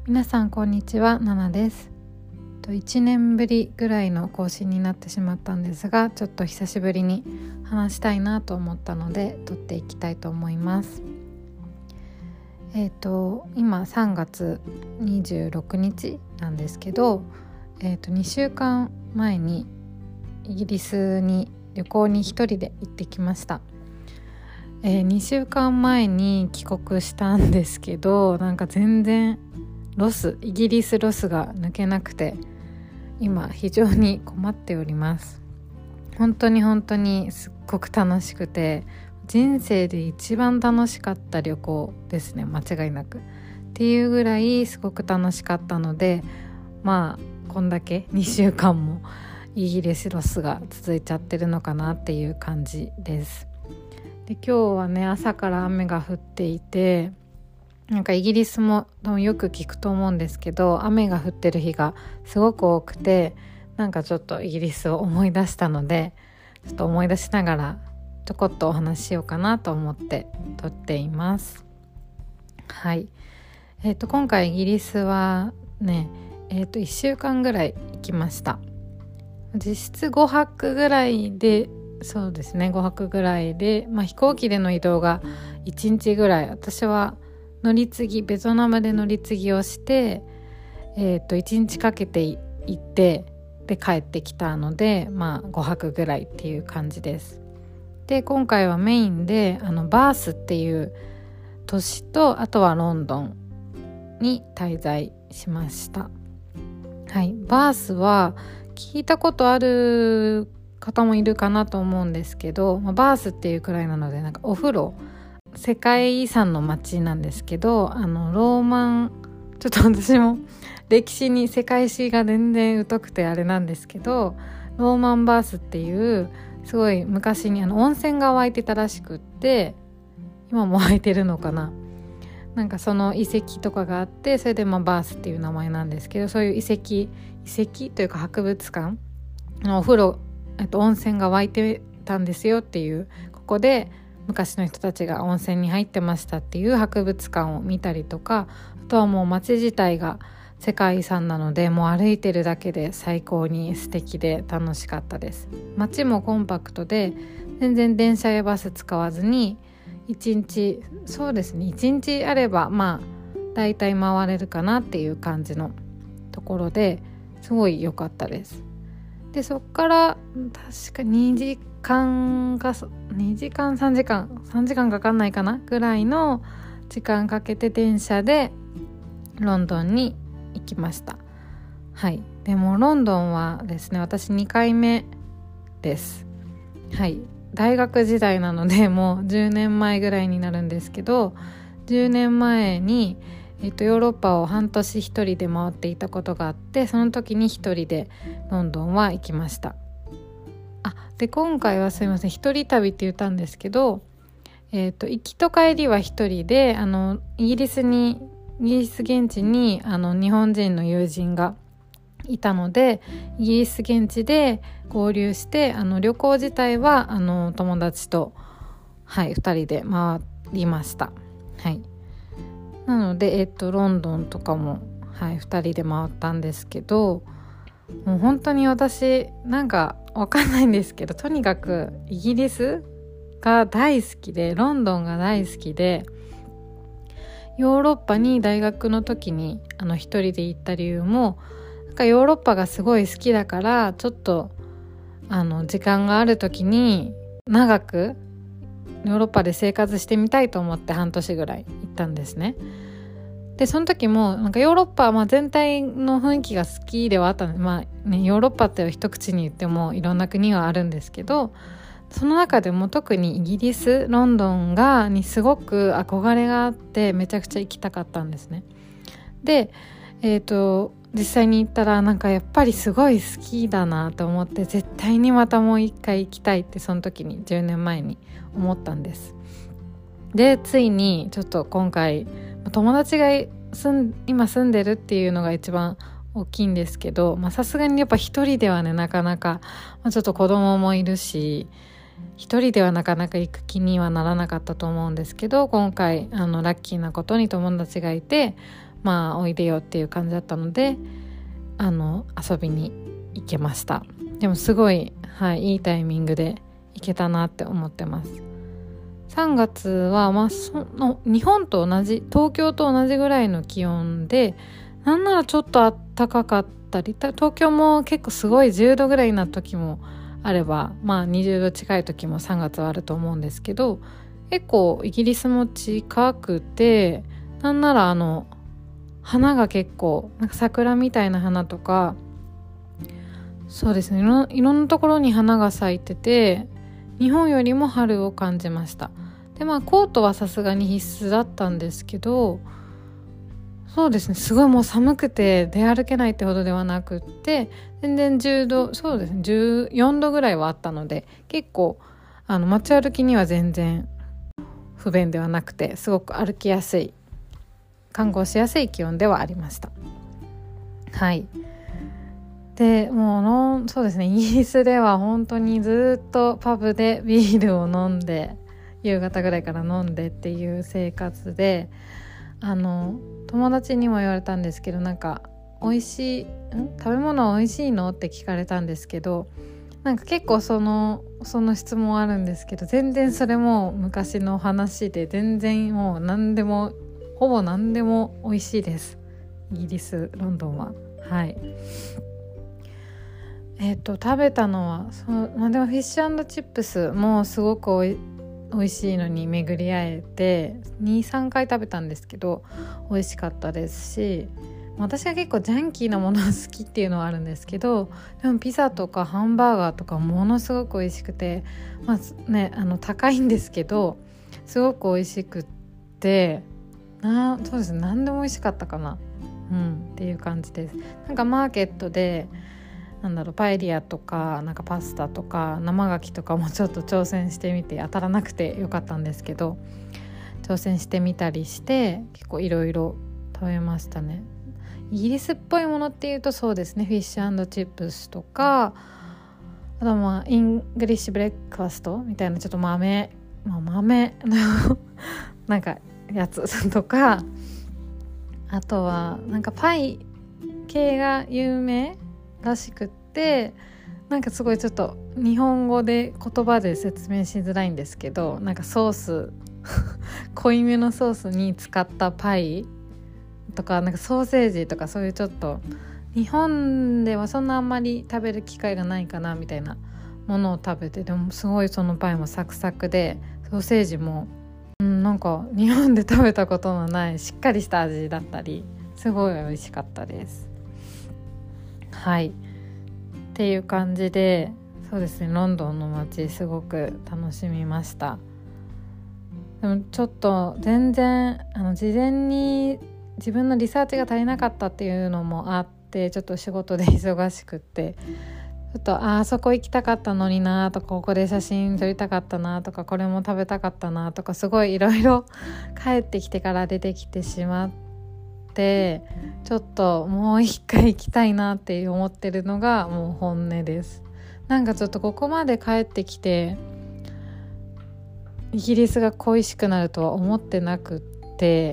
皆さんこんにちは、ナナです。1年ぶりぐらいの更新になってしまったんですが、ちょっと久しぶりに話したいなと思ったので撮っていきたいと思います。今3月26日なんですけど、2週間前にイギリスに旅行に一人で行ってきました。2週間前に帰国したんですけど、なんか全然イギリスロスが抜けなくて、今非常に困っております。本当にすっごく楽しくて、人生で一番楽しかった旅行ですね、間違いなくっていうぐらいすごく楽しかったので、こんだけ2週間もイギリスロスが続いちゃってるのかなっていう感じです。で、今日はね、朝から雨が降っていて、なんかイギリスもよく聞くと思うんですけど、雨が降ってる日がすごく多くて、なんかちょっとイギリスを思い出したので、ちょっと思い出しながらちょこっとお話ししようかなと思って撮っています。はい。今回イギリスはね、1週間ぐらい行きました。実質5泊ぐらいで、そうですね、5泊ぐらいで、飛行機での移動が1日ぐらい。私はベトナムで乗り継ぎをして、1日かけて行ってで帰ってきたので、5泊ぐらいっていう感じです。で、今回はメインでバースっていう都市と、あとはロンドンに滞在しました。はい、バースは聞いたことある方もいるかなと思うんですけど、バースっていうくらいなので、なんかお風呂、世界遺産の街なんですけど、ローマン、ちょっと私も歴史に世界史が全然疎くてあれなんですけど、ローマンバースっていうすごい昔に温泉が湧いてたらしくって、今も湧いてるのかな、なんかその遺跡とかがあって、それでバースっていう名前なんですけど、そういう遺跡というか博物館のお風呂、温泉が湧いてたんですよっていう、ここで昔の人たちが温泉に入ってましたっていう博物館を見たりとか、あとはもう街自体が世界遺産なので、もう歩いてるだけで最高に素敵で楽しかったです。街もコンパクトで、全然電車やバス使わずに1日あればだいたい回れるかなっていう感じのところで、すごい良かったです。で、そっから確か3時間3時間かかんないかなぐらいの時間かけて電車でロンドンに行きました。はい。でもロンドンはですね、私2回目です。はい。大学時代なので、もう10年前ぐらいになるんですけど、10年前にヨーロッパを半年一人で回っていたことがあって、その時に一人でロンドンは行きました。で、今回はすいません、一人旅って言ったんですけど、行きと帰りは一人で、イギリス現地に日本人の友人がいたので、イギリス現地で合流して、旅行自体は友達と、2人で回りました。はい。なので、ロンドンとかも、2人で回ったんですけど、もう本当に私なんかわかんないんですけど、とにかくイギリスが大好きで、ロンドンが大好きで、ヨーロッパに大学の時に一人で行った理由も、なんかヨーロッパがすごい好きだから、ちょっと時間がある時に長くヨーロッパで生活してみたいと思って半年ぐらい行ったんですね。で、その時もなんかヨーロッパは全体の雰囲気が好きではあったので、ヨーロッパって一口に言ってもいろんな国はあるんですけど、その中でも特にイギリス、ロンドンにすごく憧れがあって、めちゃくちゃ行きたかったんですね。で、実際に行ったら、なんかやっぱりすごい好きだなと思って、絶対にまたもう一回行きたいって、その時に10年前に思ったんです。で、ついにちょっと今回友達が今住んでるっていうのが一番大きいんですけど、さすがにやっぱ一人ではね、なかなか、ちょっと子供もいるし、一人ではなかなか行く気にはならなかったと思うんですけど、今回ラッキーなことに友達がいて、 まあおいでよっていう感じだったので遊びに行けました。でもすごい、いいタイミングで行けたなって思ってます。3月は日本と同じ、東京と同じぐらいの気温で、なんならちょっと暖かかったり、東京も結構すごい10度ぐらいな時もあれば、まあ20度近い時も3月はあると思うんですけど、結構イギリスも近くて、なんなら花が結構なんか桜みたいな花とか、そうですね、いろんなところに花が咲いてて、日本よりも春を感じました。でまあコートはさすがに必須だったんですけど、そうですね、すごいもう寒くて出歩けないってほどではなくって、全然10度、そうですね、14度ぐらいはあったので、結構街歩きには全然不便ではなくて、すごく歩きやすい、観光しやすい気温ではありました。はい。でもうそうですね、イギリスでは本当にずっとパブでビールを飲んで、夕方ぐらいから飲んでっていう生活で、友達にも言われたんですけど、なんか美味しい食べ物美味しいのって聞かれたんですけど、なんか結構その質問あるんですけど、全然それも昔の話で、全然もうほぼ何でも美味しいです、イギリスロンドンは。はい。食べたのはでもフィッシュ&チップスもすごく美味しいのに巡り会えて 2,3 回食べたんですけど、美味しかったですし、私は結構ジャンキーなものが好きっていうのはあるんですけど、でもピザとかハンバーガーとかものすごく美味しくて、高いんですけどすごく美味しくって、そうですね、何でも美味しかったかな、っていう感じです。なんかマーケットでパエリアとかなんかパスタとか生牡蠣とかもちょっと挑戦してみて、当たらなくてよかったんですけど、挑戦してみたりして結構いろいろ食べましたね。イギリスっぽいものっていうとそうですね、フィッシュ&チップスとか、あとイングリッシュブレックファストみたいなちょっと豆なんかやつとか、あとはなんかパイ系が有名らしくって、なんかすごいちょっと日本語で言葉で説明しづらいんですけど、なんかソース濃いめのソースに使ったパイとか、なんかソーセージとか、そういうちょっと日本ではそんなあんまり食べる機会がないかなみたいなものを食べて、でもすごいそのパイもサクサクで、ソーセージも、なんか日本で食べたことのないしっかりした味だったり、すごい美味しかったです。はい、っていう感じで、そうですね、ロンドンの街すごく楽しみました。でもちょっと全然事前に自分のリサーチが足りなかったっていうのもあって、ちょっと仕事で忙しくって、ちょっとあそこ行きたかったのになとか、ここで写真撮りたかったなとか、これも食べたかったなとか、すごいいろいろ帰ってきてから出てきてしまって、ちょっともう一回行きたいなって思ってるのがもう本音です。なんかちょっとここまで帰ってきてイギリスが恋しくなるとは思ってなくって、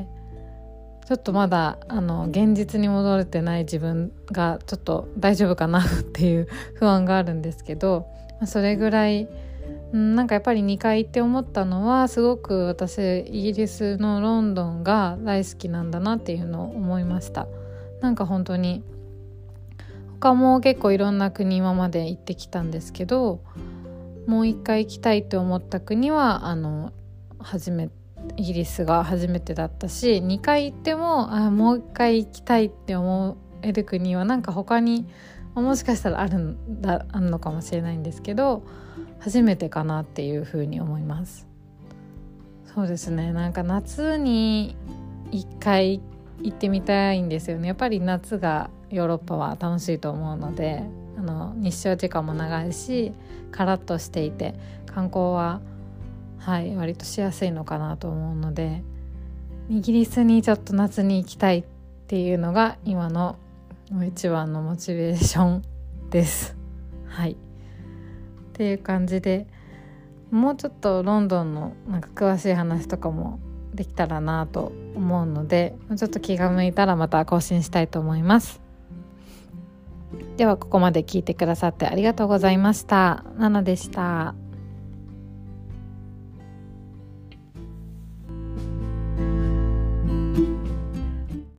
ちょっとまだ現実に戻れてない自分がちょっと大丈夫かなっていう不安があるんですけど、それぐらいなんかやっぱり2回行って思ったのは、すごく私イギリスのロンドンが大好きなんだなっていうのを思いました。なんか本当に他も結構いろんな国今まで行ってきたんですけど、もう一回行きたいと思った国はイギリスが初めてだったし、2回行ってももう一回行きたいって思える国はなんか他にもしかしたらあるのかもしれないんですけど、初めてかなっていうふうに思います。そうですね、なんか夏に1回行ってみたいんですよね。やっぱり夏がヨーロッパは楽しいと思うので、日照時間も長いしカラッとしていて観光は割としやすいのかなと思うので、イギリスにちょっと夏に行きたいっていうのが今の一番のモチベーションです。はいっていう感じで、もうちょっとロンドンのなんか詳しい話とかもできたらなと思うので、ちょっと気が向いたらまた更新したいと思います。ではここまで聞いてくださってありがとうございました。ナナでした。